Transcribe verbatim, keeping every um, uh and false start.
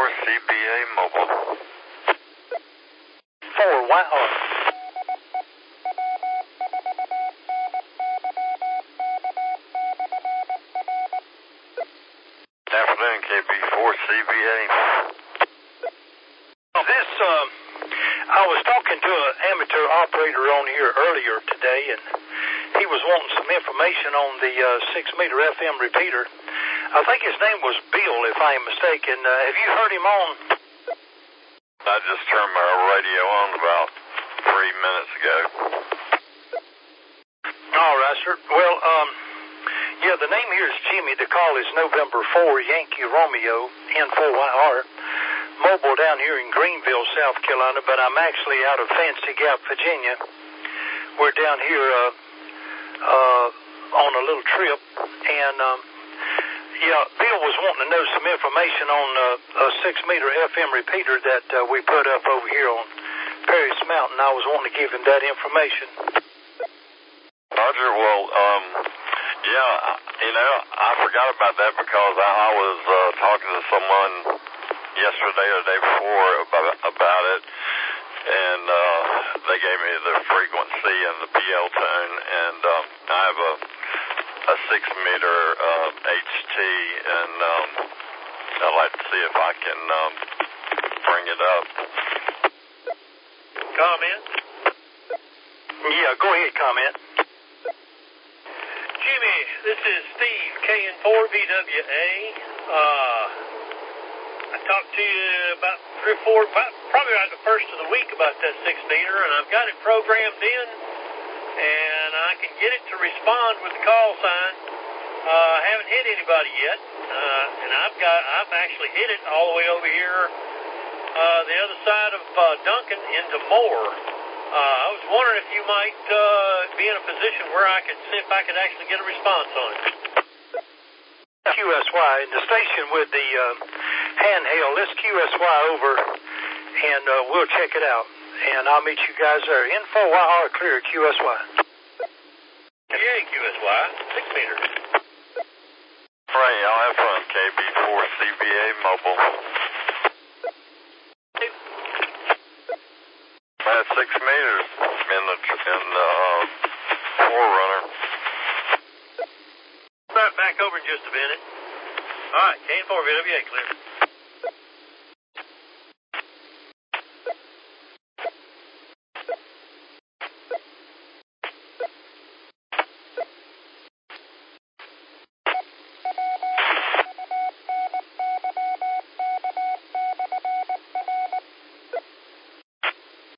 C B A Mobile. four Whitehawk. Afternoon, K B four C B A. This, um, I was talking to an amateur operator on here earlier today, and he was wanting some information on the uh, six meter F M repeater. I think his name was Bill, if I am mistaken. Uh, have you heard him on? I just turned my radio on about three minutes ago. All right, sir. Well, um, yeah, the name here is Jimmy. The call is November four, Yankee Romeo, N four Y R. Mobile down here in Greenville, South Carolina, but I'm actually out of Fancy Gap, Virginia. We're down here uh, uh, on a little trip, and um, yeah, Bill was wanting to know some information on uh, a six meter F M repeater that uh, we put up over here on Paris Mountain. I was wanting to give him that information. Roger, well, um, yeah, you know, I forgot about that because I, I was uh, talking to someone yesterday or the day before about, about it, and uh, they gave me the frequency and the P L tone, and um, I have a, a six meter uh, H T, and um, I'd like to see if I can um, bring it up. Comment? Yeah, go ahead, comment. Jimmy, this is Steve, K N four V W A. Uh, I talked to you about three or four, about, probably about the first of the week about that six meter, and I've got it programmed in, and I can get it to respond with the call sign. Uh, I haven't hit anybody yet, uh, and I've got, I've actually hit it all the way over here, uh, the other side of uh, Duncan into Moore. Uh, I was wondering if you might uh, be in a position where I could see if I could actually get a response on it. Q S Y, in the station with the uh, handheld, let's Q S Y over, and uh, we'll check it out. And I'll meet you guys there. N four Y R clear, Q S Y. Yeah, Q S Y, six meter. Right, I'll have fun, K B four C B A Mobile. That's six meters in the, in the uh, Forerunner. Right, back over in just a minute. All right, K N four V W A clear.